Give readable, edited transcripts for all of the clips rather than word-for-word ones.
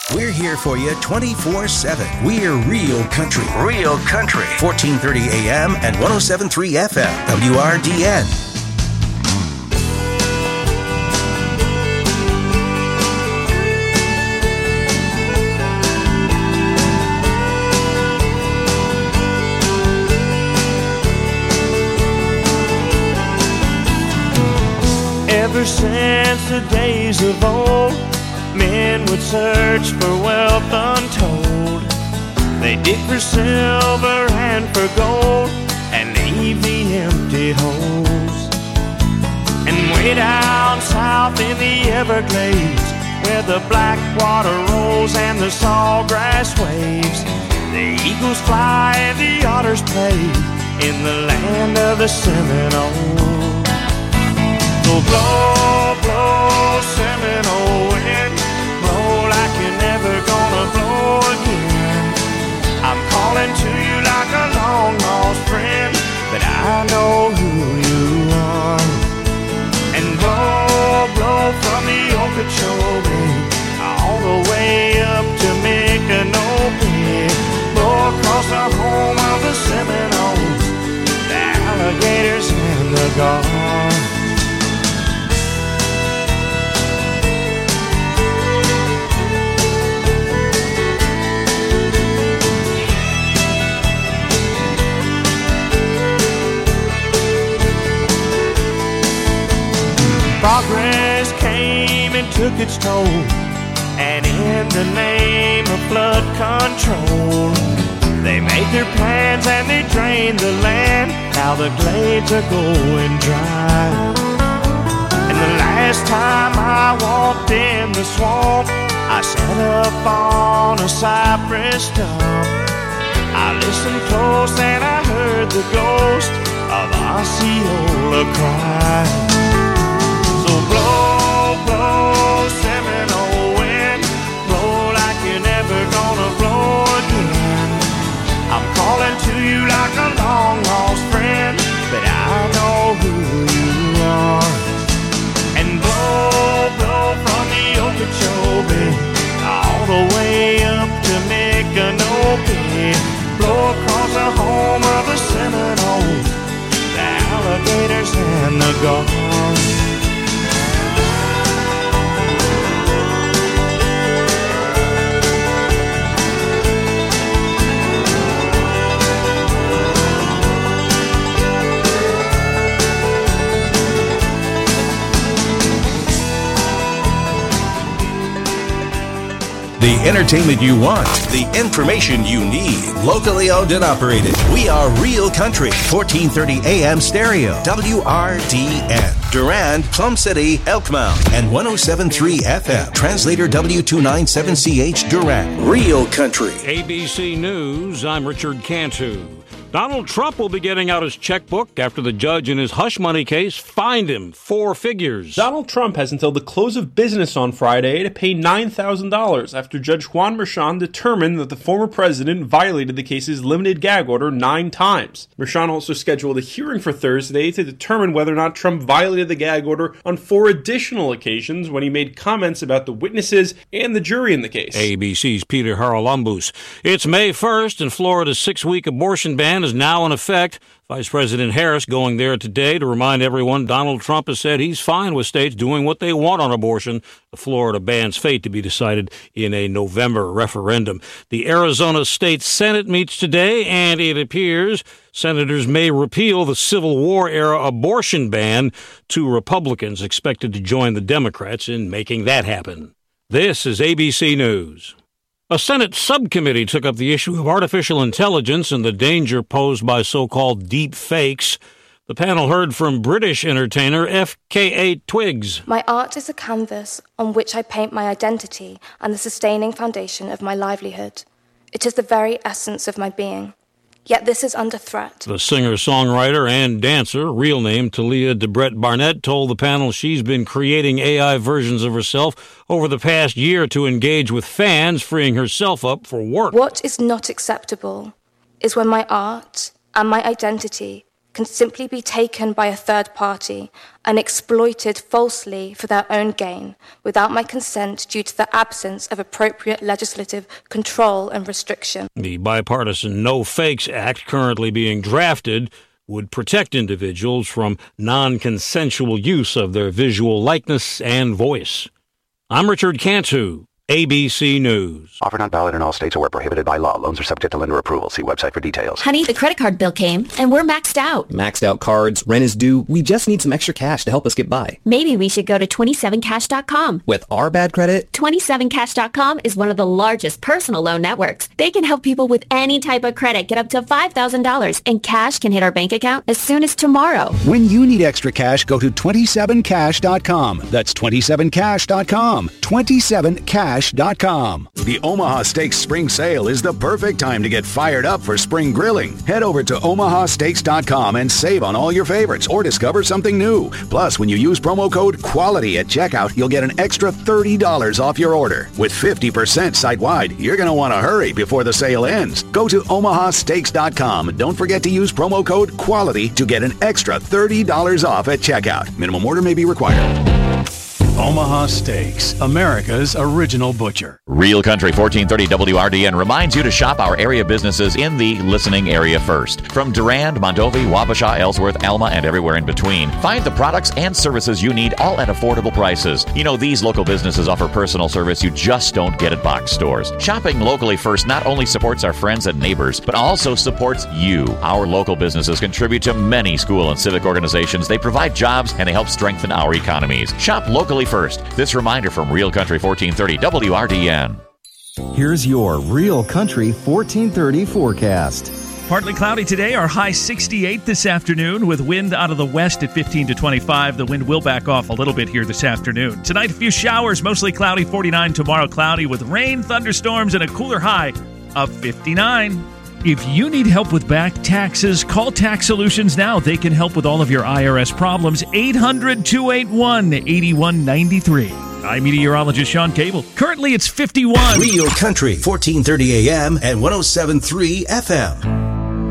We're here for you 24/7. We're Real Country. Real Country. 1430 AM and 107.3 FM. WRDN. Ever since the days of old, men would search for wealth untold. They dig for silver and for gold and leave the empty holes. And way down south in the Everglades, where the black water rolls and the sawgrass waves, the eagles fly and the otters play in the land of the Seminoles. So blow, blow, Seminole wind, blow like you're never gonna blow again. I'm calling to you like a long-lost friend, but I know who you are. And blow, blow from the Okeechobee all the way up to Micanopy. Blow across the home of the Seminoles, the alligators and the gulls. Progress came and took its toll, and in the name of flood control, they made their plans and they drained the land. Now the glades are going dry. And the last time I walked in the swamp, I sat up on a cypress stump. I listened close and I heard the ghost of Osceola cry. So blow, blow, Seminole wind, blow like you're never gonna blow again. I'm calling to you like a long-lost friend, but I know who you are. And blow, blow from the Okeechobee all the way up to Micanopy. Blow across the home of the Seminoles, the alligators and the gulls. The entertainment you want, the information you need. Locally owned and operated. We are Real Country. 1430 AM stereo. WRDN. Durand, Plum City, Elkmount, and 107.3 FM. Translator W297CH Durand. Real Country. ABC News, I'm Richard Cantu. Donald Trump will be getting out his checkbook after the judge in his hush money case fined him 4 figures. Donald Trump has until the close of business on Friday to pay $9,000 after Judge Juan Merchan determined that the former president violated the case's limited gag order 9 times. Merchan also scheduled a hearing for Thursday to determine whether or not Trump violated the gag order on 4 additional occasions when he made comments about the witnesses and the jury in the case. ABC's Peter Haralambous. It's May 1st, and Florida's 6-week abortion ban is now in effect. Vice President Harris going there today to remind everyone Donald Trump has said he's fine with states doing what they want on abortion. The Florida ban's fate to be decided in a November referendum. The Arizona State Senate meets today, and it appears senators may repeal the Civil War-era abortion ban. 2 Republicans expected to join the Democrats in making that happen. This is ABC News. A Senate subcommittee took up the issue of artificial intelligence and the danger posed by so-called deep fakes. The panel heard from British entertainer FKA Twigs. My art is a canvas on which I paint my identity and the sustaining foundation of my livelihood. It is the very essence of my being. Yet this is under threat. The singer-songwriter and dancer, real name Talia Debrett Barnett, told the panel she's been creating AI versions of herself over the past year to engage with fans, freeing herself up for work. What is not acceptable is when my art and my identity can simply be taken by a third party and exploited falsely for their own gain without my consent due to the absence of appropriate legislative control and restriction. The bipartisan No Fakes Act currently being drafted would protect individuals from non-consensual use of their visual likeness and voice. I'm Richard Cantu, ABC News. Offer not valid in all states or where prohibited by law. Loans are subject to lender approval. See website for details. Honey, the credit card bill came, and we're maxed out. Maxed out cards, rent is due. We just need some extra cash to help us get by. Maybe we should go to 27cash.com. With our bad credit? 27cash.com is one of the largest personal loan networks. They can help people with any type of credit get up to $5,000, and cash can hit our bank account as soon as tomorrow. When you need extra cash, go to 27cash.com. That's 27cash.com. 27cash.com. The Omaha Steaks Spring Sale is the perfect time to get fired up for spring grilling. Head over to omahasteaks.com and save on all your favorites or discover something new. Plus, when you use promo code QUALITY at checkout, you'll get an extra $30 off your order. With 50% site-wide, you're going to want to hurry before the sale ends. Go to omahasteaks.com and don't forget to use promo code QUALITY to get an extra $30 off at checkout. Minimum order may be required. Omaha Steaks, America's original butcher. Real Country 1430 WRDN reminds you to shop our area businesses in the listening area first. From Durand, Mondovi, Wabasha, Ellsworth, Alma, and everywhere in between. Find the products and services you need, all at affordable prices. You know, these local businesses offer personal service you just don't get at box stores. Shopping locally first not only supports our friends and neighbors, but also supports you. Our local businesses contribute to many school and civic organizations. They provide jobs and they help strengthen our economies. Shop locally first. This reminder from Real Country 1430 WRDN. Here's your Real Country 1430 forecast. Partly cloudy today, our high 68 this afternoon with wind out of the west at 15 to 25. The wind will back off a little bit here this afternoon. Tonight, a few showers, mostly cloudy, 49. Tomorrow, cloudy with rain, thunderstorms, and a cooler high of 59. If you need help with back taxes, call Tax Solutions now. They can help with all of your IRS problems. 800-281-8193. I'm meteorologist Sean Cable. Currently, it's 51. Real Country, 1430 AM and 107.3 FM.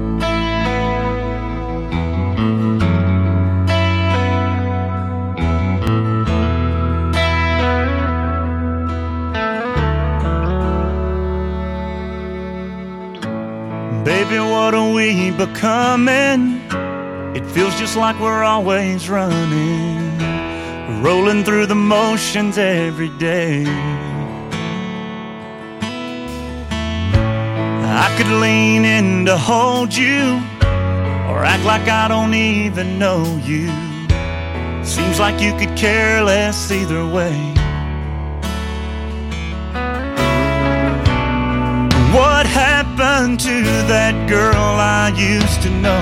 Baby, what are we becoming? It feels just like we're always running, rolling through the motions every day. I could lean in to hold you, or act like I don't even know you. Seems like you could care less either way. What happened to that girl I used to know?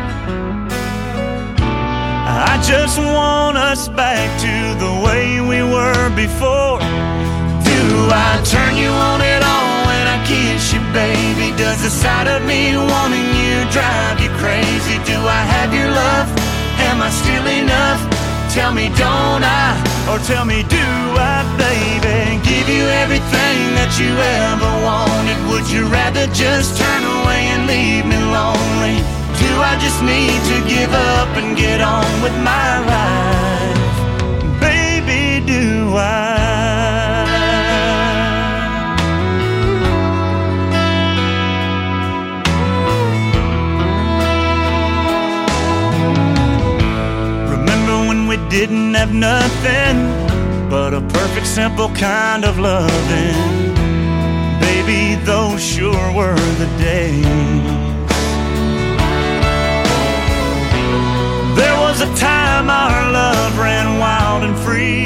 I just want us back to the way we were before. Do I turn you on at all when I kiss you, baby? Does the sight of me wanting you drive you crazy? Do I have your love? Am I still enough? Tell me, don't I? Or tell me, do I, baby? Give you everything that you ever wanted. Would you rather just turn away and leave me lonely? Do I just need to give up and get on with my life? Baby, do I? Remember when we didn't have nothing but a perfect, simple kind of loving? Baby, those sure were the days. There was a time our love ran wild and free,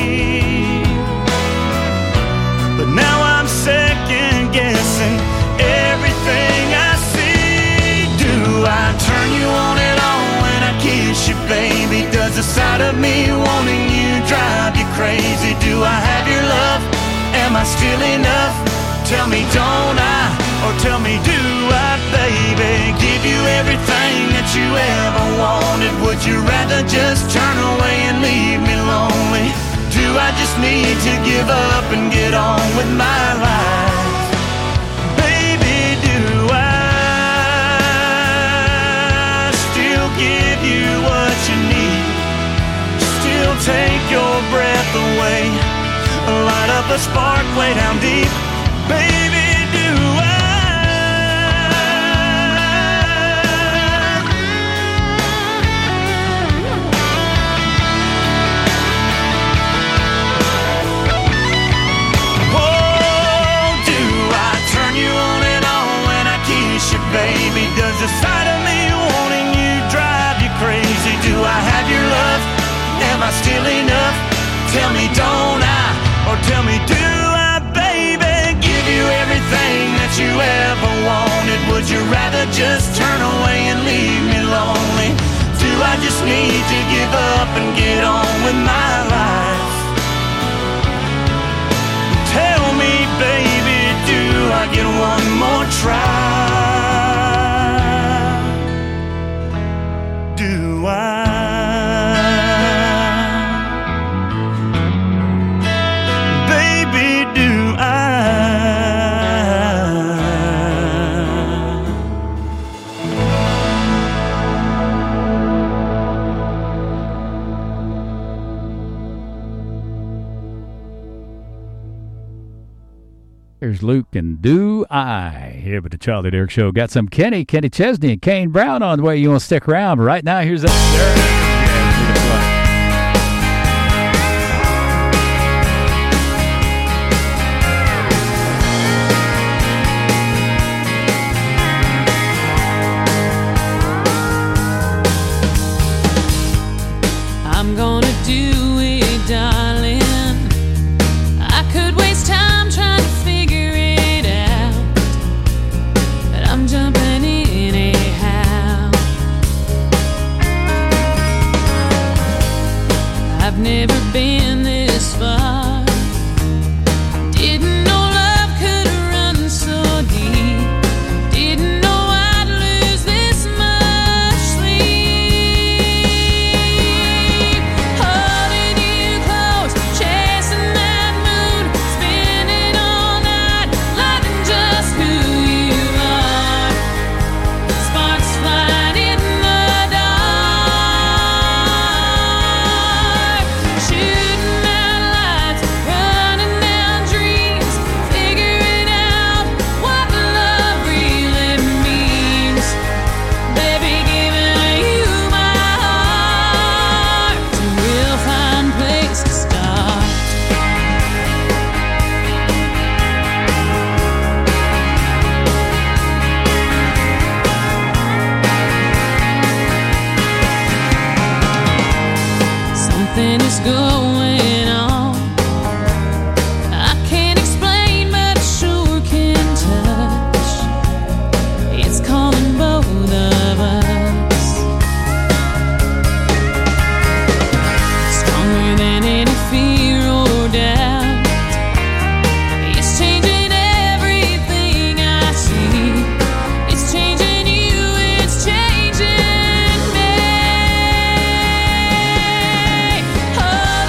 but now I'm second guessing everything I see. Do I turn you on at all when I kiss you, baby? Does the sight of me wanting you drive you crazy? Do I have your love? Am I still enough? Tell me, don't I? Or tell me, do I, baby? Give you everything that you ever wanted. Would you rather just turn away and leave me lonely? Do I just need to give up and get on with my life? Baby, do I still give of a spark way down deep. Baby, do baby, does the sight of me wanting you drive you crazy? Do I have your love? Am I still enough? Tell me, don't I? Or tell me, do I, baby? Give you everything that you ever wanted. Would you rather just turn away and leave me lonely? Do I just need to give up and get on with my life? Tell me, baby, do I get one more try? Do I? Baby, do I? Here's Luke and Do I here with the Charlie Derrick Show. Got some Kenny Chesney and Kane Brown on the way. You want to stick around? But right now, here's that. I'm gonna do it, darling. I could waste time trying to figure it out, but I'm jumping in anyhow. I've never been this far. Didn't know love could run so deep. Didn't know I'd lose this much sleep. Holding you close, chasing that moon, spinning all night, loving just who you are. Sparks flying in the dark, shooting out lights, running down dreams, figuring out what love really means. Baby, giving you my heart, it's a real fine place to start. Something is going on. I can't explain, but I sure can touch. It's calling both of us. Stronger than any fear or doubt. It's changing everything I see. It's changing you, it's changing me. Oh,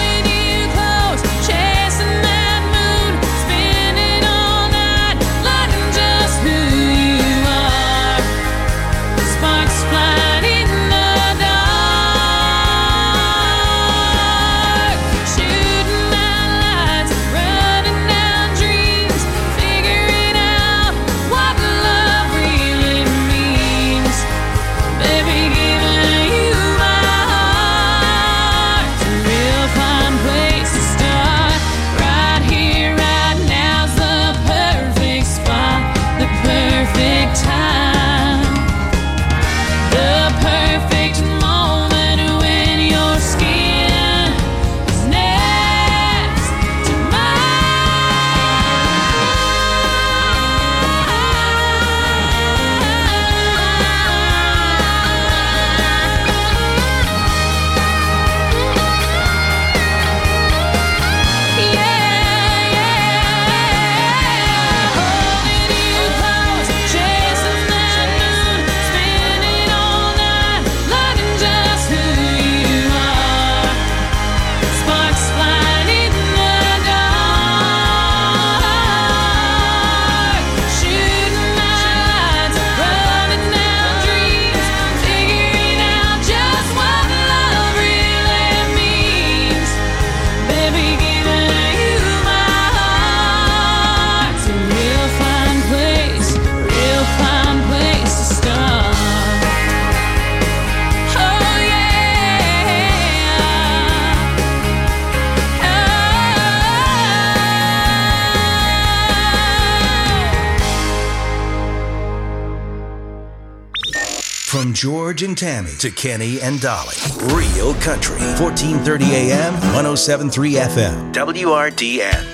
From George and Tammy to Kenny and Dolly. Real Country. 1430 AM, 107.3 FM. WRDN.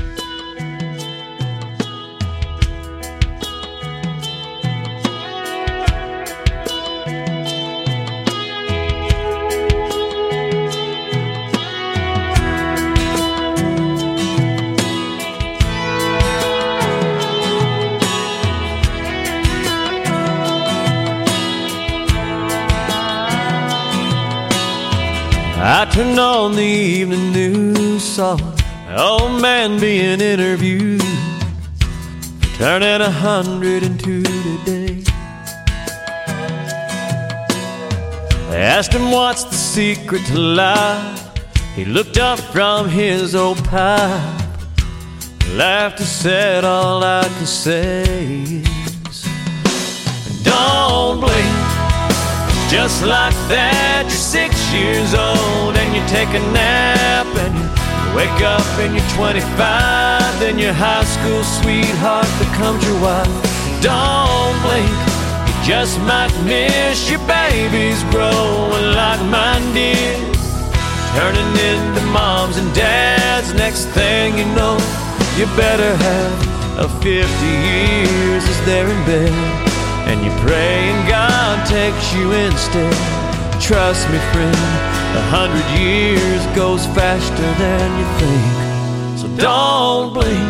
I turned on the evening news, saw an old man being interviewed, turning 102 today. They asked him what's the secret to life. He looked up from his old pipe, laughed and said, all I can say is, don't blink. Just like that, you're 6 years old and you take a nap and you wake up and you're 25. Then your high school sweetheart becomes your wife. Don't blink, you just might miss your babies growing like mine did, turning into moms and dads. Next thing you know, you better have a 50 years as they're in bed, and you pray and God takes you instead. Trust me, friend, 100 years goes faster than you think. So don't blink.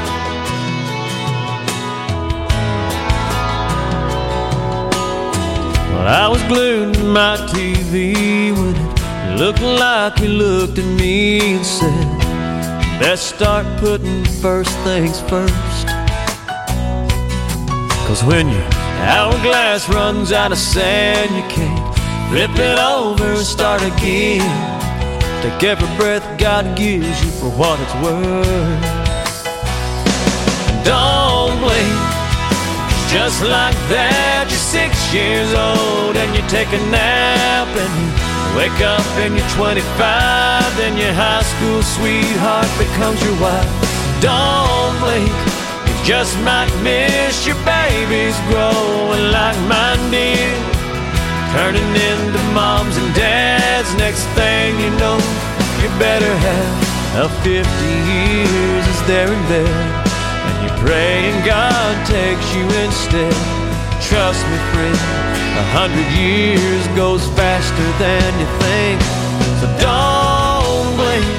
Well, I was glued to my TV when it looked like he looked at me and said, let's start putting first things first. 'Cause when your hourglass runs out of sand, you can't flip it over and start again. Take every breath God gives you for what it's worth. Don't blink. Just like that, you're 6 years old and you take a nap and you wake up and you're 25. Then your high school sweetheart becomes your wife. Don't blink. Just might miss your babies growing like mine did, turning into moms and dads. Next thing you know, you better have a 50 years as they're in bed, and you pray and God takes you instead. Trust me, friend, 100 years goes faster than you think. So don't blink.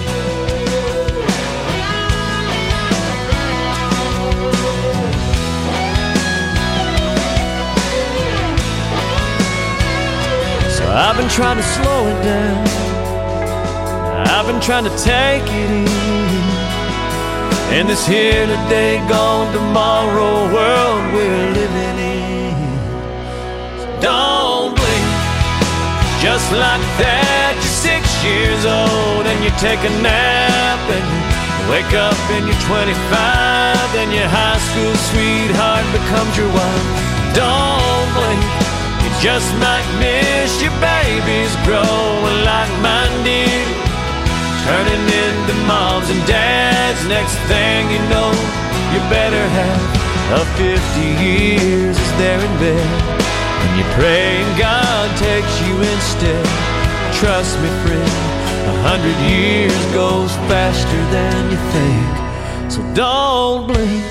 I've been trying to slow it down, I've been trying to take it easy in this here today, gone tomorrow world we're living in. So don't blink. Just like that, you're 6 years old and you take a nap and you wake up and you're 25. Then your high school sweetheart becomes your wife. Don't blink. Just might miss your babies growing like mine did, turning into moms and dads. Next thing you know, you better have a 50 years as they're in bed, and you pray and God takes you instead. Trust me, friend, 100 years goes faster than you think. So don't blink.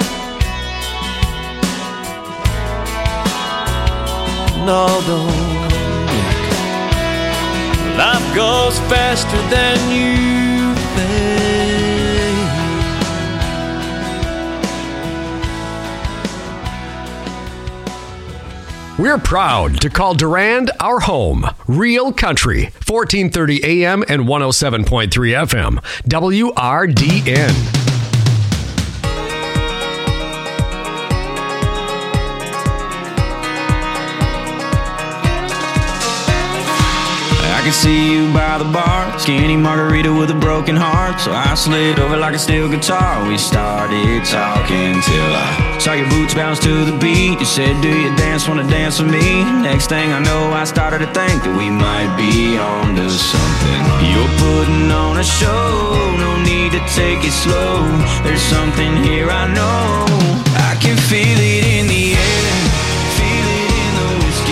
No, don't blink. Life goes faster than you think. We're proud to call Durand our home. Real Country, 1430 AM and 107.3 FM. WRDN. I can see you by the bar, skinny margarita with a broken heart. So I slid over like a steel guitar. We started talking till I saw your boots bounce to the beat. You said, do you dance, wanna dance with me? Next thing I know, I started to think that we might be on to something. You're putting on a show, no need to take it slow. There's something here I know. I can feel it in the air, feel it in the whiskey.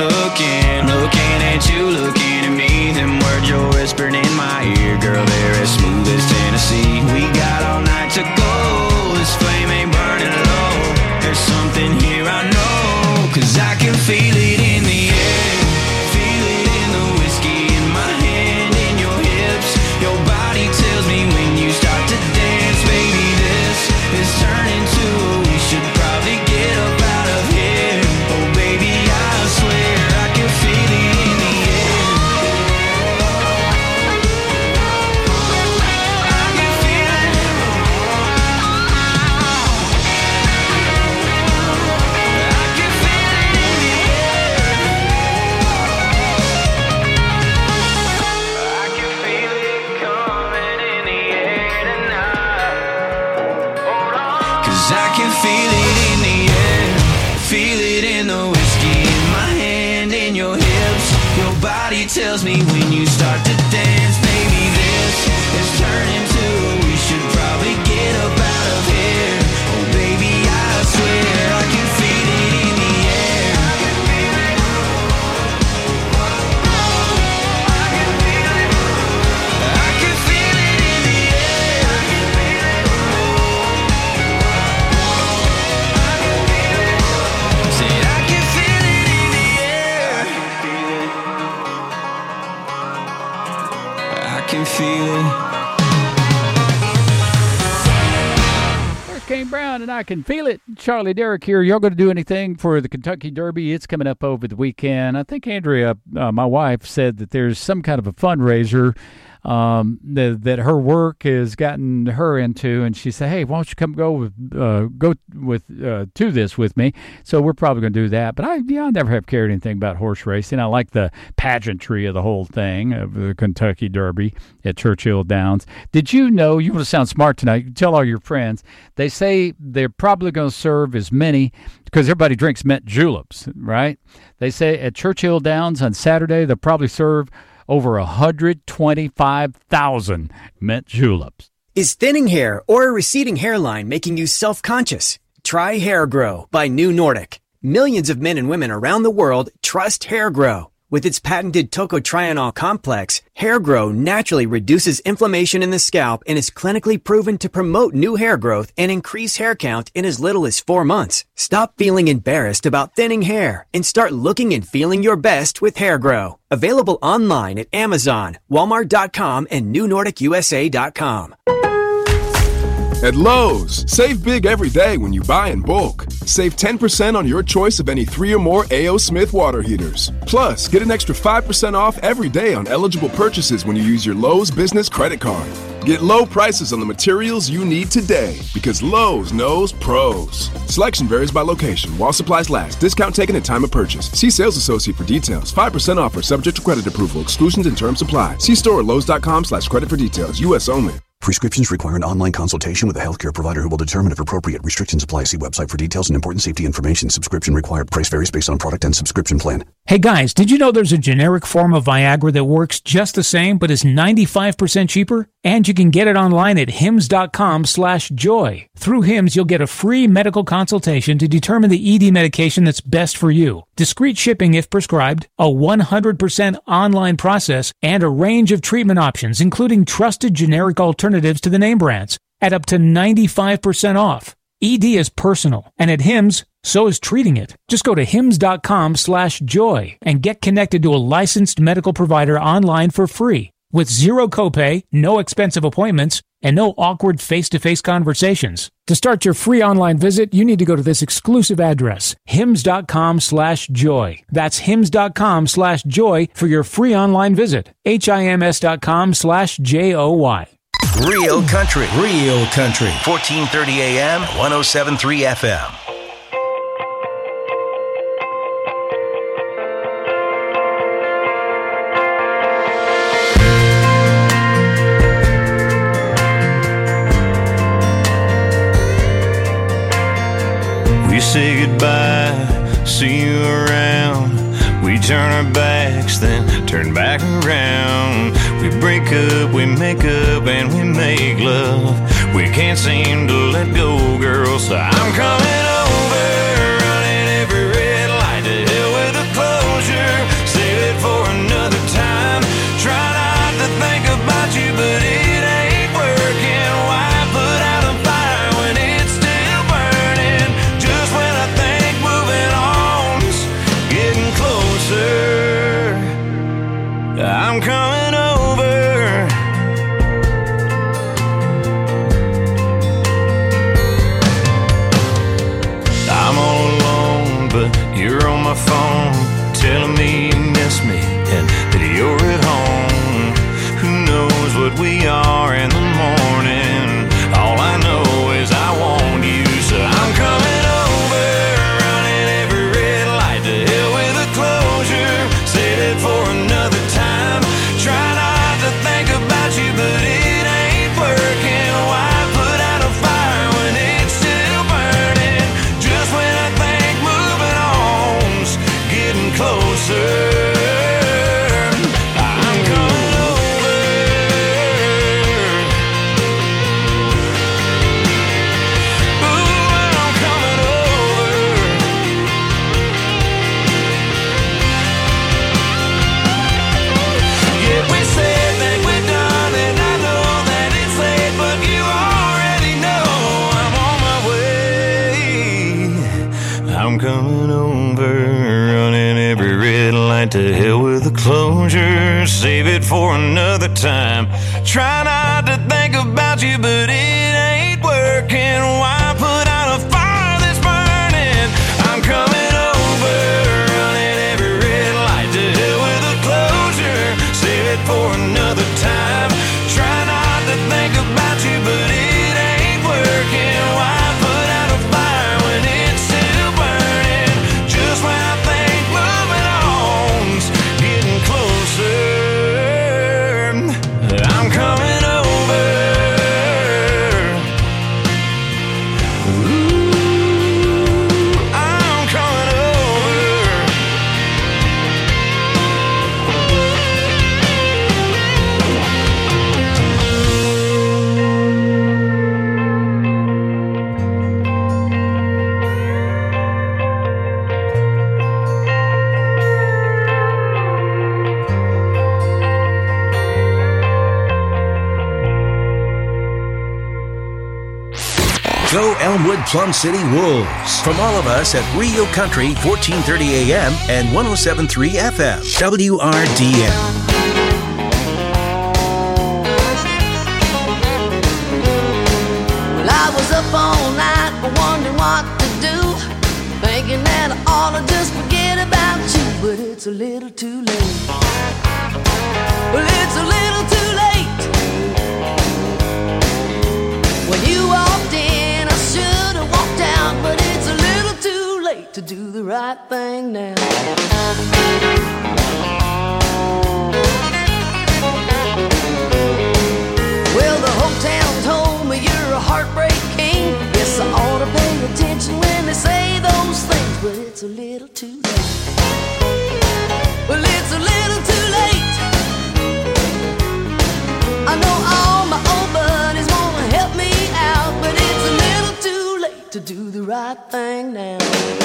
looking at you, looking at me. Them words you're whispering in my ear, girl, they're as smooth as Tennessee. We got all night to go, this flame ain't burning low. There's something here I know, 'cause I can feel it in the air. Feel it in the whiskey in my hand, in your hips. Your body tells me when you start to dance, baby, this is turning to we should probably get up out of here. Oh baby, I swear I can feel it in the air. I can feel it. I can feel it in the air. I can feel it coming in the air tonight. Hold on. 'Cause I can feel it in the air. Feel it in the whiskey in my hand, in your hips. Your body tells me when you start to dance, baby, this is turning to we should probably get up out of here. Oh baby, I swear I can feel it in the air. I can feel it. I can feel it. I can feel it in the air. I can feel it. I can feel it. Said I can feel it in the air. I can feel it. There's Kane Brown, and I can feel it. Charlie Derrick here. Y'all going to do anything for the Kentucky Derby? It's coming up over the weekend. I think Andrea, my wife, said that there's some kind of a fundraiser that her work has gotten her into, and she said, "Hey, why don't you come go to this with me?" So we're probably going to do that. But I never have cared anything about horse racing. I like the pageantry of the whole thing of the Kentucky Derby at Churchill Downs. Did you know? You want to sound smart tonight? You tell all your friends. They say they're probably going to serve as many because everybody drinks mint juleps, right? They say at Churchill Downs on Saturday they'll probably serve over 125,000 mint juleps. Is thinning hair or a receding hairline making you self-conscious? Try Hair Grow by New Nordic. Millions of men and women around the world trust Hair Grow. With its patented tocotrienol complex, Hair Grow naturally reduces inflammation in the scalp and is clinically proven to promote new hair growth and increase hair count in as little as 4 months. Stop feeling embarrassed about thinning hair and start looking and feeling your best with Hair Grow. Available online at Amazon, Walmart.com, and NewNordicUSA.com. At Lowe's, save big every day when you buy in bulk. Save 10% on your choice of any 3 or more A.O. Smith water heaters. Plus, get an extra 5% off every day on eligible purchases when you use your Lowe's business credit card. Get low prices on the materials you need today because Lowe's knows pros. Selection varies by location while supplies last. Discount taken at time of purchase. See sales associate for details. 5% offer subject to credit approval. Exclusions and terms apply. See store at Lowe's.com/credit for details. U.S. only. Prescriptions require an online consultation with a healthcare provider who will determine if appropriate. Restrictions apply. See website for details and important safety information. Subscription required. Price varies based on product and subscription plan. Hey guys, did you know there's a generic form of Viagra that works just the same but is 95% cheaper? And you can get it online at hims.com/joy. Through Hims, you'll get a free medical consultation to determine the ED medication that's best for you. Discreet shipping if prescribed, a 100% online process, and a range of treatment options, including trusted generic alternatives to the name brands, at up to 95% off. ED is personal, and at Hims, so is treating it. Just go to hims.com/joy and get connected to a licensed medical provider online for free with zero copay, no expensive appointments, and no awkward face-to-face conversations. To start your free online visit, you need to go to this exclusive address, hims.com/joy. That's hims.com/joy for your free online visit. hims.com/joy. Real country. Real country. 1430 AM, 107.3 FM. We say goodbye, see you around. We turn our backs, then turn back around. We break up, we make up, and we make love. We can't seem to let go, girl, so I'm coming over, running every red light. To hell with the closure, I'm coming over. I'm all alone, but you're on my phone, telling me you miss me and that you're at home. Who knows what we are in the morning? All I know is I want you, so I'm coming over, running every red light to hell with the closure. Said it for another time. Try not to think about you, but it ain't working. Why put out a fire when it's still burning? Just when I think moving on's getting closer. I'm coming over. Ooh, I'm coming over. Yeah, we said that we're done, and I know that it's late, but you already know I'm on my way. I'm coming over, running every red light to hell with the closure. Save it for another time. Try not to think about you, but it ain't working. Why put out a fire that's burning? I'm coming over, running every red light to hell with the closure. Save it for another time. Try not to think about you, but it ain't working. Why put out a fire when it's still burning? Just when I think moving on's getting closer. I'm coming over. Ooh, I'm coming over. Go Elmwood Plum City Wolves. From all of us at Real Country 1430 AM and 107.3 FM. WRDN. Well, I was up all night wondering what to do, thinking that I ought to just forget about you, but it's a little too late. Well, it's a little too late. When you walked in, I should have walked out, but it's a little too late to do the right thing now. Well, the whole town told me you're a heartbreak king. Yes, I ought to pay attention when they say those things, but it's a little too late. Well, it's a little too late. I know all my old buddies wanna help me out, but it's a little too late to do the right thing now.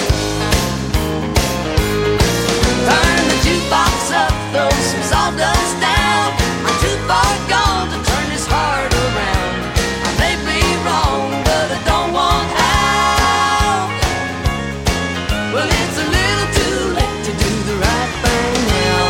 Turn the jukebox up, throw some sawdust down. I'm too far gone to turn this heart around. I may be wrong, but I don't want out. Well, it's a little too late to do the right thing now.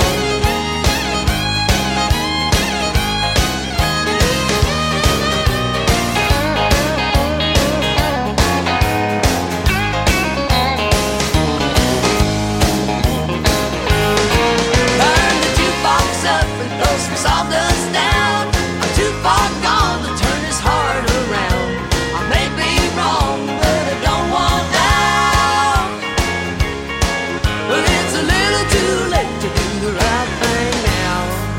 Turn the jukebox up and throw some sawdust down. I'm too far gone to turn this heart around. I may be wrong, but I don't want out. Well, it's a little too late to do the right thing now.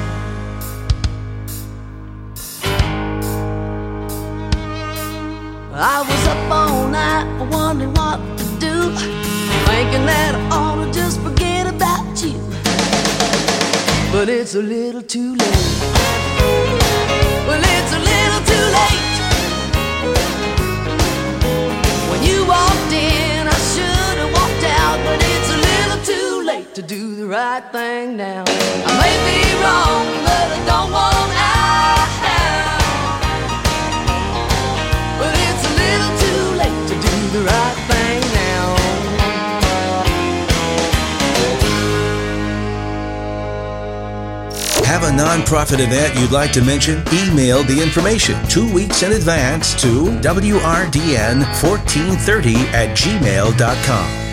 I was up all night wondering what to do, thinking that I ought to just forget about you, but it's a little too late. Well, it's a little too late. When you walked in, I should have walked out, but it's a little too late to do the right thing now. I may be wrong, but I don't want out. But it's a little too late to do the right thing now. Have a nonprofit event you'd like to mention? Email the information 2 weeks in advance to wrdn1430@gmail.com.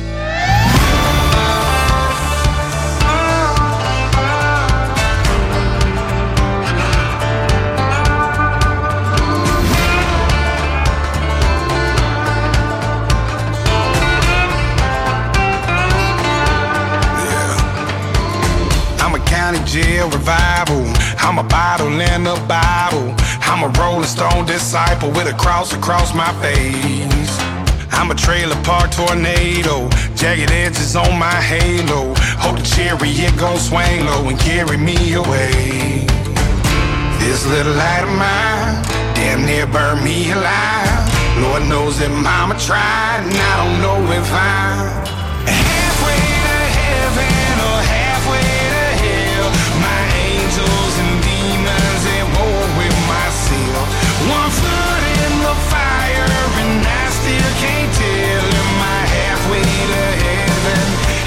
Jail revival. I'm a bottle in the Bible. I'm a Rolling Stone disciple with a cross across my face. I'm a trailer park tornado, jagged edges on my halo. Hope the chariot gon' swing low and carry me away. This little light of mine damn near burned me alive. Lord knows that mama tried, and I don't know if I'm halfway to heaven or halfway to hell. My angels and demons at war with myself. 1 foot in the fire and I still can't tell. Am I halfway to heaven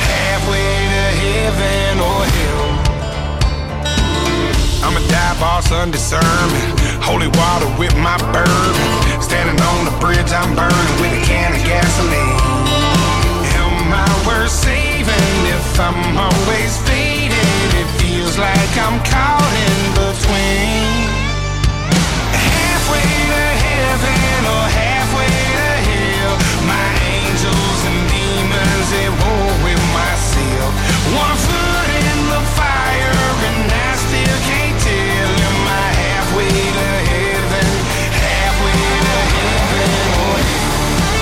or hell? I'm a dive boss under sermon, holy water with my bourbon. Standing on the bridge I'm burning with a can of gasoline. Am I worth saving if I'm always fading? It feels like I'm caught in between. Halfway to heaven or halfway to hell. My angels and demons at war with myself. 1 foot in the fire and I still can't tell. Am I halfway to heaven? Halfway to heaven or hell?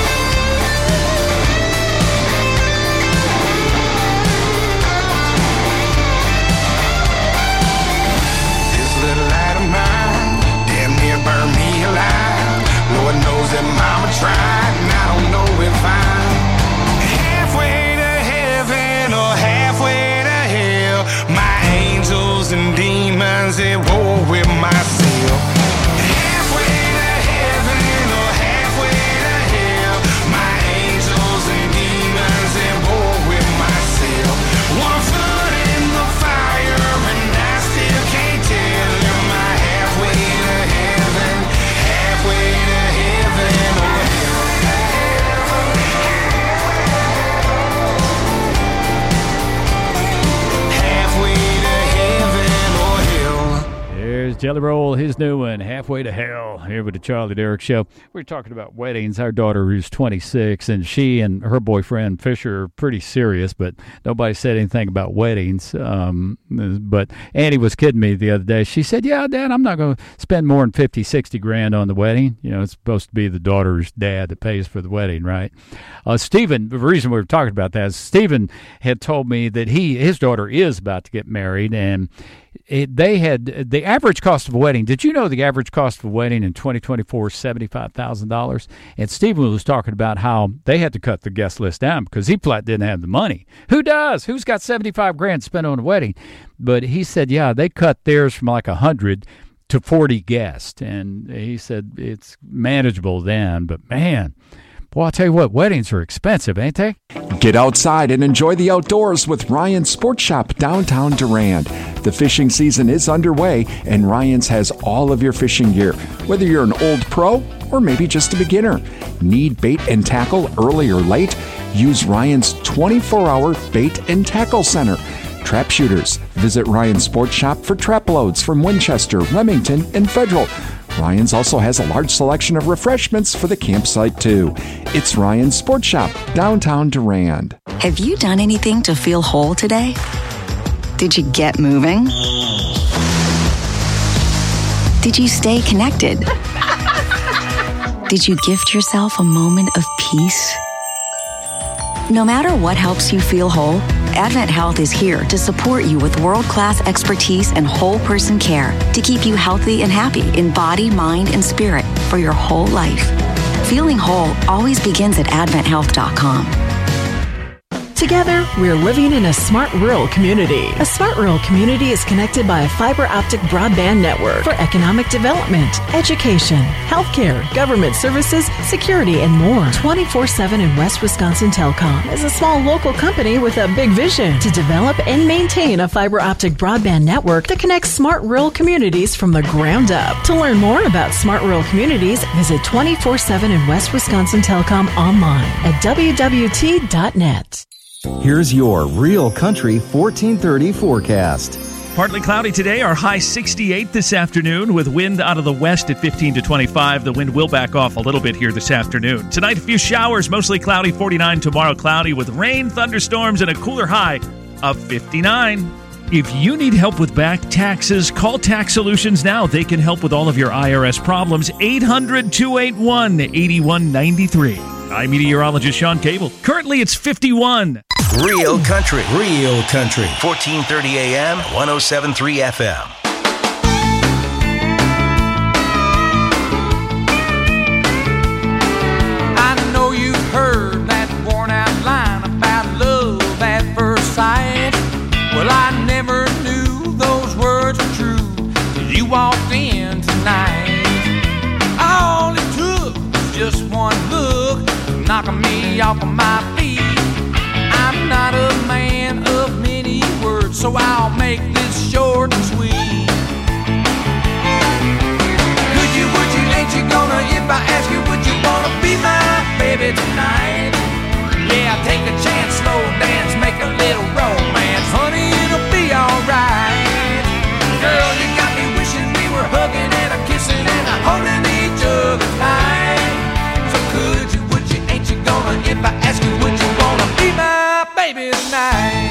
This little light of mine damn near burned me alive. Lord knows that mama tried, and I don't know if I'm halfway to heaven or halfway to hell. My angels and demons at war with myself. Halfway to heaven or halfway to hell. My angels and demons at war with myself. 1 foot in the fire and I still can't tell. Am I halfway to heaven? Halfway to heaven or hell? Halfway to heaven or hell? There's Jelly Roll, his new one, Halfway to Hell, here with the Charlie Derrick Show. We're talking about weddings. Our daughter, who's 26, and she and her boyfriend, Fisher, are pretty serious, but nobody said anything about weddings. But Annie was kidding me the other day. She said, yeah, Dad, I'm not going to spend more than 50, 60 grand on the wedding. You know, it's supposed to be the daughter's dad that pays for the wedding, right? Stephen, the reason we were talking about that is Stephen had told me that his daughter is about to get married, and they had the average cost of a wedding. Did you know the average cost of a wedding in 2024 is $75,000? And Stephen was talking about how they had to cut the guest list down because he flat didn't have the money. Who does? Who's got 75 grand to spend on a wedding? But he said, yeah, they cut theirs from like 100 to 40 guests. And he said it's manageable then. But man, boy, I'll tell you what, weddings are expensive, ain't they? Get outside and enjoy the outdoors with Ryan's Sports Shop downtown Durand. The fishing season is underway, and Ryan's has all of your fishing gear, whether you're an old pro or maybe just a beginner. Need bait and tackle early or late? Use Ryan's 24-hour bait and tackle center. Trap shooters, visit Ryan's Sports Shop for trap loads from Winchester, Remington, and Federal. Ryan's also has a large selection of refreshments for the campsite, too. It's Ryan's Sports Shop, downtown Durand. Have you done anything to feel whole today? Did you get moving? Did you stay connected? Did you gift yourself a moment of peace? No matter what helps you feel whole, Advent Health is here to support you with world-class expertise and whole person care to keep you healthy and happy in body, mind, and spirit for your whole life. Feeling whole always begins at AdventHealth.com. Together, we're living in a smart rural community. A smart rural community is connected by a fiber optic broadband network for economic development, education, healthcare, government services, security, and more. 24/7 in West Wisconsin Telecom is a small local company with a big vision to develop and maintain a fiber optic broadband network that connects smart rural communities from the ground up. To learn more about smart rural communities, visit 24/7 in West Wisconsin Telecom online at wwt.net. Here's your Real Country 1430 forecast. Partly cloudy today, our high 68 this afternoon with wind out of the west at 15 to 25. The wind will back off a little bit here this afternoon. Tonight, a few showers, mostly cloudy, 49. Tomorrow, cloudy with rain, thunderstorms, and a cooler high of 59. If you need help with back taxes, call Tax Solutions now. They can help with all of your IRS problems. 800-281-8193. I'm meteorologist Sean Cable. Currently, it's 51. Real Country. 1430 AM, 107.3 FM. I know you've heard that worn out line about love at first sight. Well, I never knew those words were true till you walked in tonight. All it took was just one look, knocking me off of my feet. I'm not a man of many words, so I'll make this short and sweet. Could you, would you, ain't you gonna, if I ask you, would you wanna be my baby tonight? Yeah, take a chance, slow dance, make a little romance. Honey, it'll be alright. Girl, you got me wishing we were hugging and a kissing and a holding each other tight. So could you, would you, ain't you gonna, if I ask you, would you wanna be my baby tonight?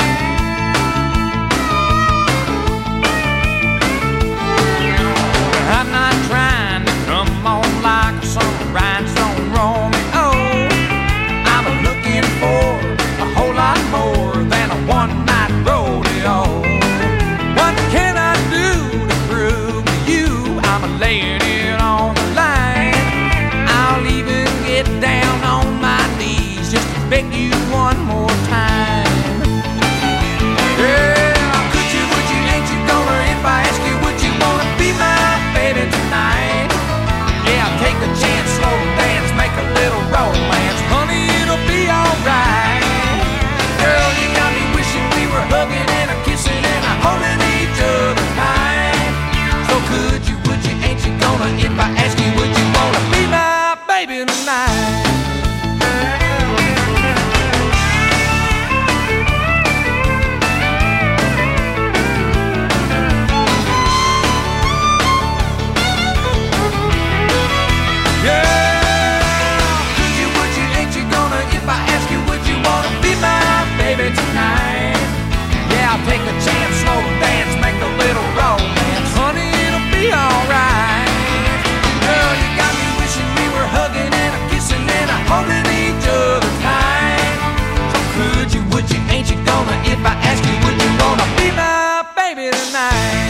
I'm not trying to come on like some rhinestone Romeo. I'm looking for a whole lot more than a one-night rodeo. What can I do to prove to you I'm laying it on the line? I'll even get down on my knees just to beg you one more time. Yeah, could you, would you, ain't you gonna, if I ask you, would you wanna be my baby tonight? Yeah, take a chance, slow dance, make a little romance. Honey, it'll be alright. Girl, you got me wishing we were hugging and a kissing and a holding each other tight. So could you, would you, ain't you gonna, if I ask you, would you wanna be my baby tonight? Tonight, yeah, I'll take a chance, slow dance, make a little romance. Honey, it'll be alright. Girl, you got me wishing we were hugging and a kissing and a holding each other tight. So could you, would you, ain't you gonna, if I ask you, would you wanna be my baby tonight?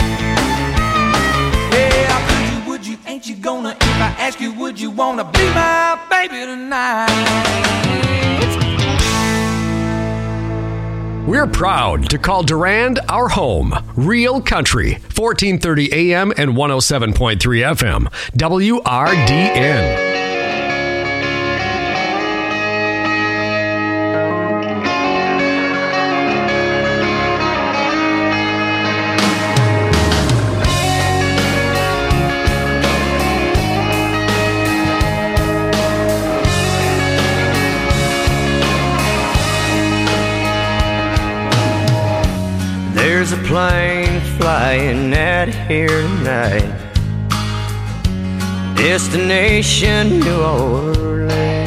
Yeah, could you, would you, ain't you gonna, if I ask you, would you wanna be my baby tonight? We're proud to call Durand our home. Real Country, 1430 AM and 107.3 FM. WRDN. There's a plane flying out here tonight, destination New Orleans.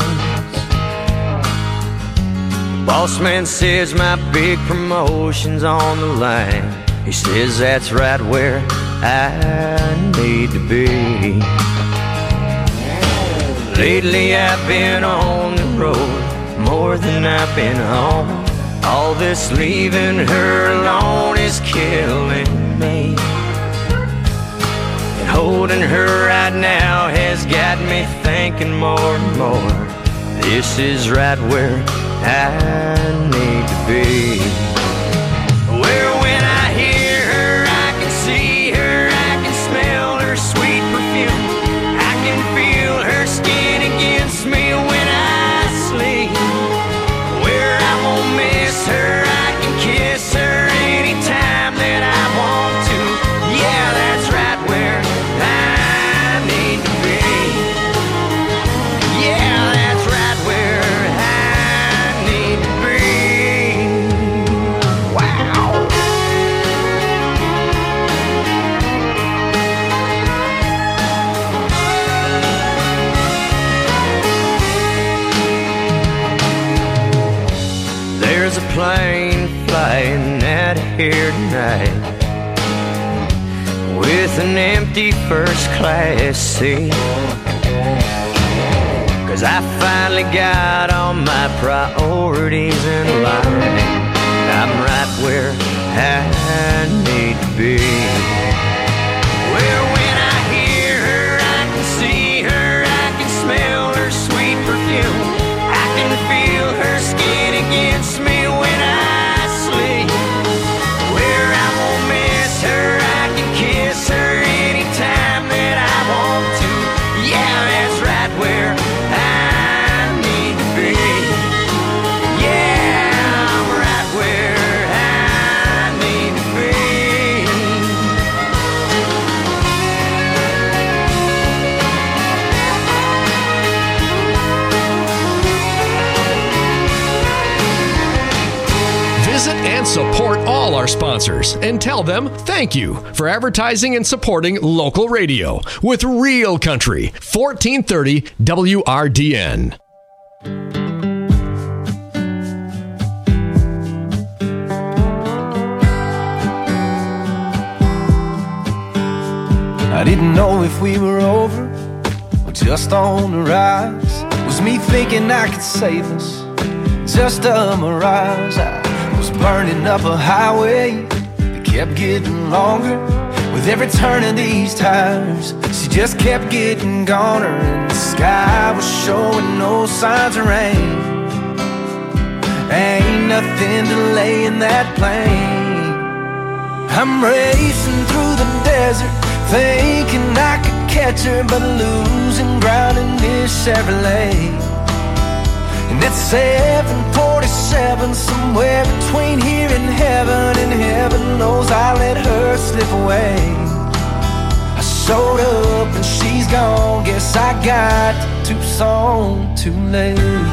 Boss man says my big promotion's on the line. He says that's right where I need to be. Lately I've been on the road more than I've been home. All this leaving her alone is killing me. And holding her right now has got me thinking more and more. This is right where I need to be. Where when I hear her, I can see her, I can smell her sweet perfume. I can feel her skin against me when I sleep. Where I won't miss her, I can kiss her anytime that I want to. Yeah, that's right where I need to be. Yeah, that's right where I need to be. Wow. There's a plane flying out of here tonight with an empty first class seat. 'Cause I finally got all my priorities in line. I'm right where I need to be. Where when I hear her, I can see her, I can smell her sweet perfume. I can feel her skin against me when I sleep. Where I won't miss her, I can kiss her anytime that I want to. Yeah, that's right where I need to be. Yeah, I'm right where I need to be. Visit and support all our sponsors and tell them thank you for advertising and supporting local radio with Real Country, 1430 WRDN. I didn't know if we were over or just on the rise. Was me thinking I could save us, just a mirage. I was burning up a highway that kept getting longer. With every turn of these tires, she just kept getting goner. And the sky was showing no signs of rain. Ain't nothing delaying that plane. I'm racing through the desert, thinking I could catch her, but losing ground in this Chevrolet. And it's 747, somewhere between here and heaven knows I let her slip away. I showed up and she's gone, guess I got to Tucson too late.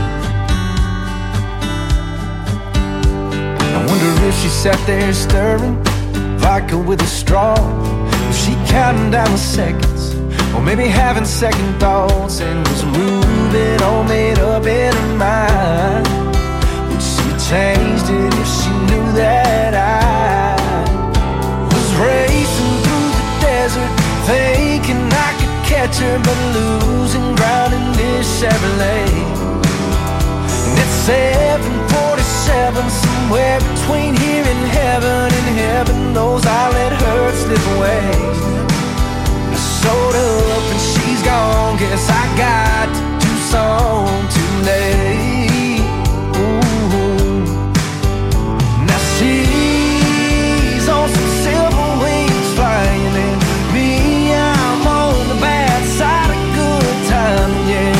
I wonder if she sat there stirring vodka with a straw. Was she counting down the seconds, or maybe having second thoughts, and was moving all made up in her mind? Would she have changed it if she knew that I was racing through the desert, thinking I could catch her, but losing ground in this Chevrolet? And it's 747, somewhere between here and heaven knows I let her slip away. I showed up and she's gone, guess I got to Tucson too late. Ooh. Now she's on some silver wings flying, and me, I'm on the bad side of good time,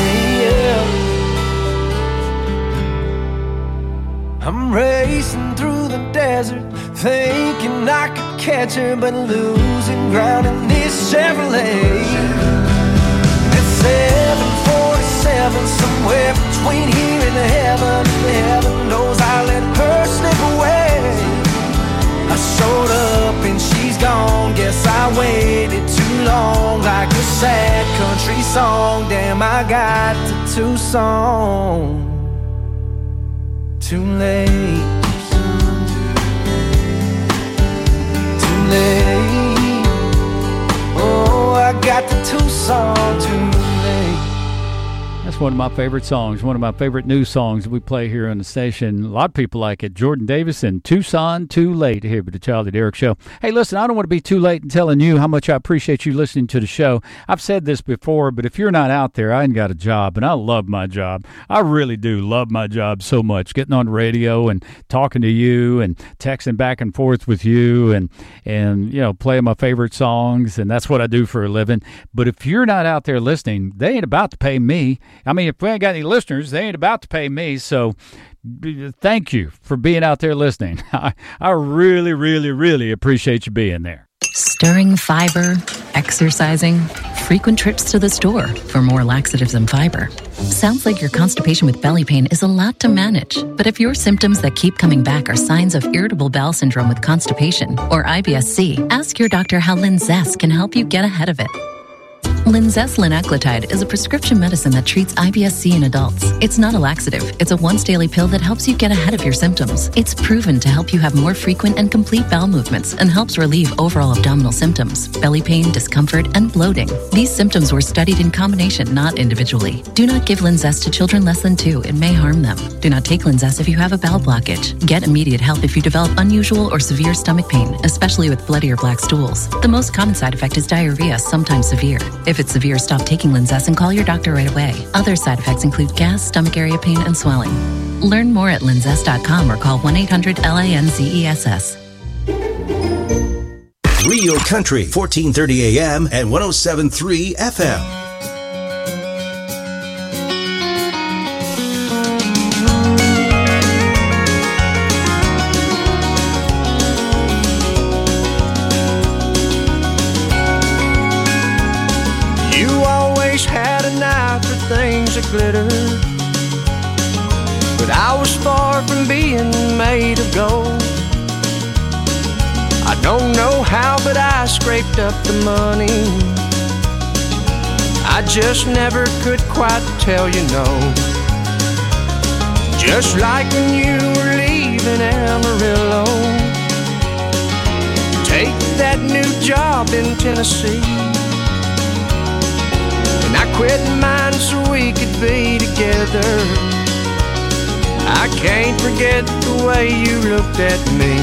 yeah. I'm racing through the desert, thinking I could catch her, but losing ground in this Chevrolet. It's 747, somewhere between here and heaven knows I let her slip away. I showed up and she's gone, guess I waited too long, like a sad country song. Damn, I got to Tucson too late. Oh, I got to Tucson too late. That's one of my favorite songs, one of my favorite new songs that we play here on the station. A lot of people like it. Jordan Davis and Tucson, Too Late, here with the Charlie Derrick Show. Hey, listen, I don't want to be too late in telling you how much I appreciate you listening to the show. I've said this before, but if you're not out there, I ain't got a job, and I love my job. I really do love my job so much, getting on the radio and talking to you and texting back and forth with you and you know, playing my favorite songs, and that's what I do for a living. But if you're not out there listening, they ain't about to pay me. I mean, if we ain't got any listeners, they ain't about to pay me. So thank you for being out there listening. I really, really, really appreciate you being there. Stirring fiber, exercising, frequent trips to the store for more laxatives and fiber. Sounds like your constipation with belly pain is a lot to manage. But if your symptoms that keep coming back are signs of irritable bowel syndrome with constipation or IBS-C, ask your doctor how Linzess can help you get ahead of it. Linzess linaclotide is a prescription medicine that treats IBS-C in adults. It's not a laxative. It's a once-daily pill that helps you get ahead of your symptoms. It's proven to help you have more frequent and complete bowel movements and helps relieve overall abdominal symptoms, belly pain, discomfort, and bloating. These symptoms were studied in combination, not individually. Do not give Linzess to children less than 2. It may harm them. Do not take Linzess if you have a bowel blockage. Get immediate help if you develop unusual or severe stomach pain, especially with bloody or black stools. The most common side effect is diarrhea, sometimes severe. If it's severe, stop taking Linzess and call your doctor right away. Other side effects include gas, stomach area pain, and swelling. Learn more at linzess.com or call 1-800-LINZESS. Real Country, 1430 AM and 107.3 FM. Things that glitter, but I was far from being made of gold. I don't know how, but I scraped up the money. I just never could quite tell you no. Just like when you were leaving Amarillo, take that new job in Tennessee. I quit mine so we could be together. I can't forget the way you looked at me.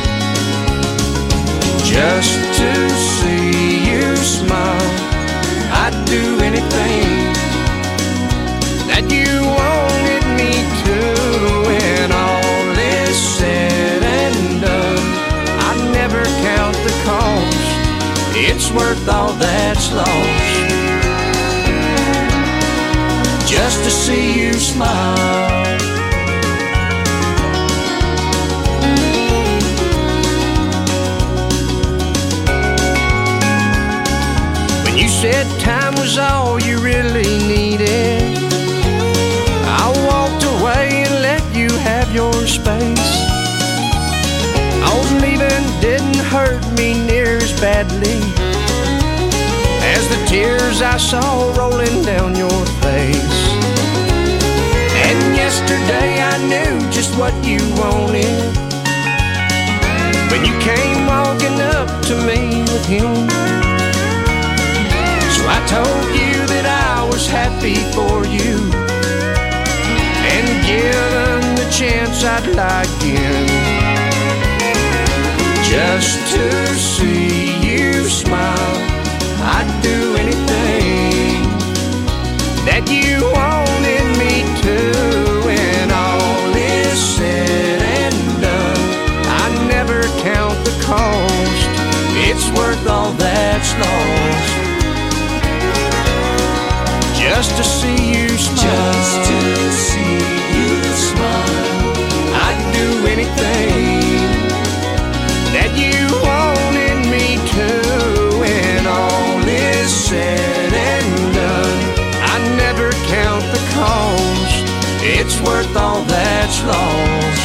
Just to see you smile, I'd do anything that you wanted me to. When all is said and done, I'd never count the cost. It's worth all that's lost, just to see you smile. When you said time was all you really needed, I walked away and let you have your space. All leaving didn't hurt me near as badly as the tears I saw rolling down your face. And yesterday I knew just what you wanted when you came walking up to me with him. So I told you that I was happy for you, and given the chance I'd lie again, just to see you smile. I'd do anything that you wanted me to. When all is said and done, I never count the cost. It's worth all that's lost, just to see you smile. Just to see you smile. I'd do anything that you wanted me to. When all is said and done, I never count the cost. It's worth all that's lost,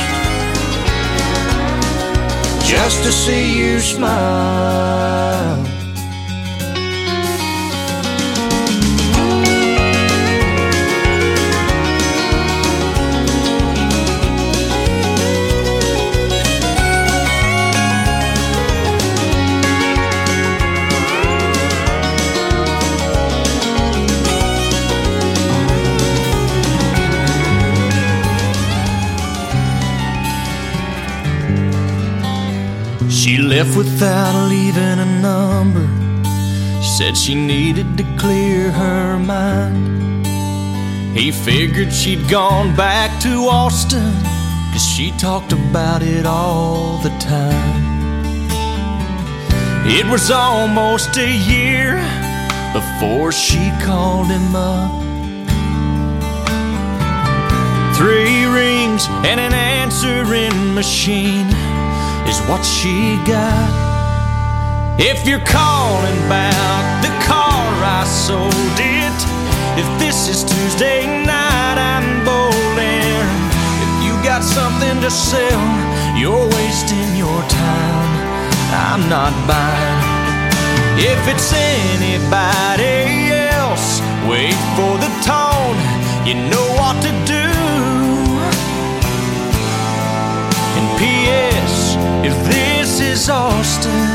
just to see you smile. left without leaving a number. She said she needed to clear her mind. He figured she'd gone back to Austin, 'cause she talked about it all the time. It was almost a year before she called him up. 3 rings and an answering machine is what she got. If you're calling about the car I sold it, if this is Tuesday night I'm bowling. If you got something to sell, you're wasting your time, I'm not buying. If it's anybody else, wait for the tone, you know what to do. And P.S. if this is Austin,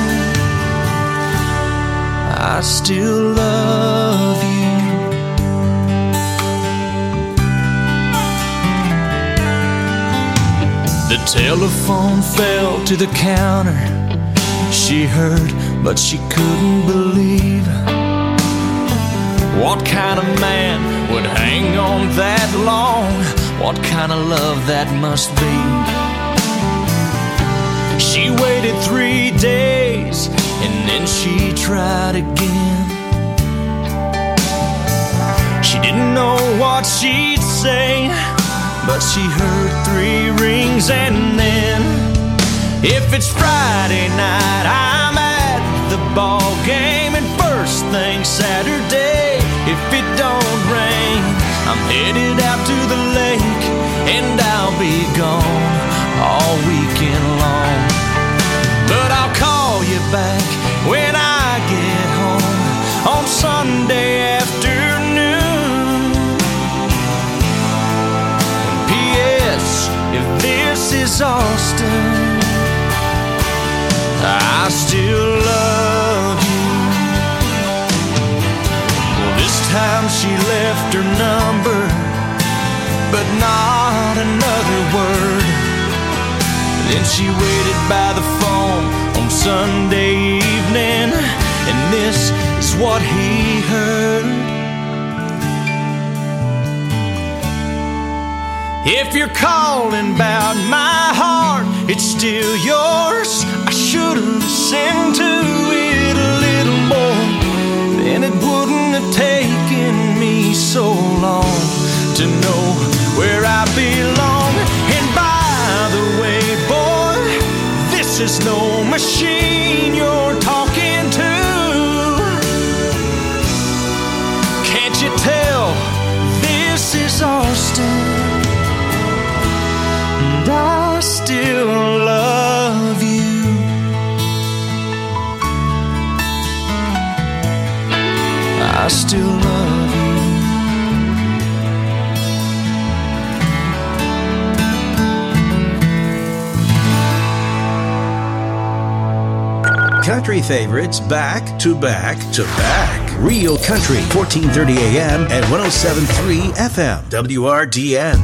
I still love you. The telephone fell to the counter. She heard, but she couldn't believe. What kind of man would hang on that long? What kind of love that must be? She waited 3 days and then she tried again. She didn't know what she'd say, but she heard 3 rings and then, if it's Friday night, I'm at the ball game, and first thing Saturday, if it don't rain, I'm headed out to the lake, and I'll be gone all weekend long. But I'll call you back when I get home on Sunday afternoon. And P.S. if this is Austin, I still love you. Well, this time she left her number, but not another word. Then she waited by the phone on Sunday evening, and this is what he heard. If you're calling about my heart, it's still yours. I should've listened to it a little more, then it wouldn't have taken me so long to know where I belong. And by the way, boy, this is no machine you're talking to. Can't you tell this is Austin? And I still love you. I still love you. Country favorites back to back to back. Real Country, 1430 AM and 107.3 FM. WRDN.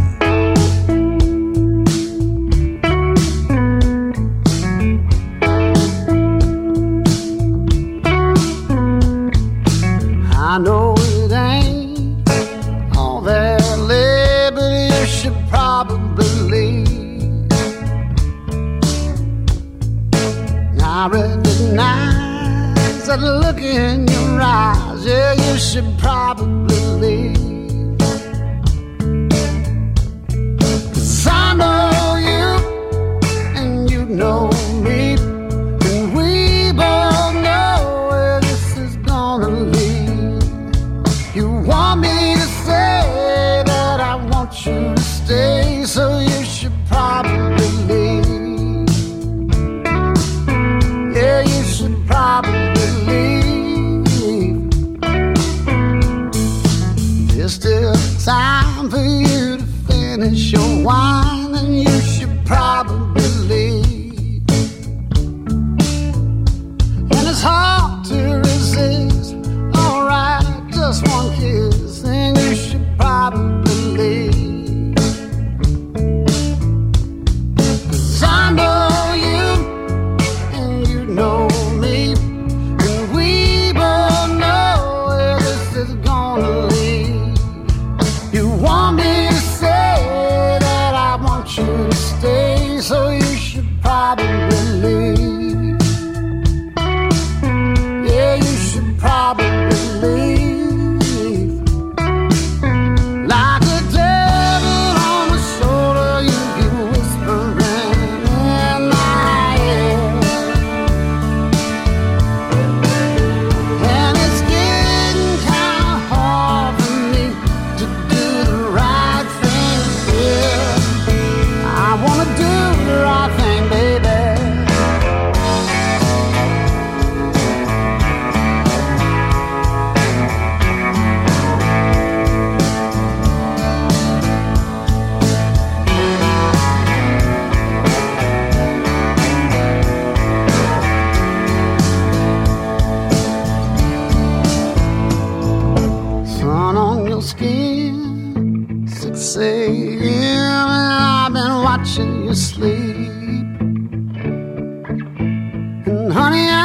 I know it ain't all that lit, but you should probably leave. I recognize that look in your eyes, yeah, you should probably leave. 'Cause I know you, and you know me, and we both know where this is gonna lead. You want me to say that I want you to stay, so you should probably leave. Yeah, you should probably leave. There's still time for you to finish your wine, and you should probably leave. And it's hard to resist. Alright, just one kiss, and you should probably leave. 'Cause I know you, and you skin. 6 a.m. and I've been watching you sleep. And honey,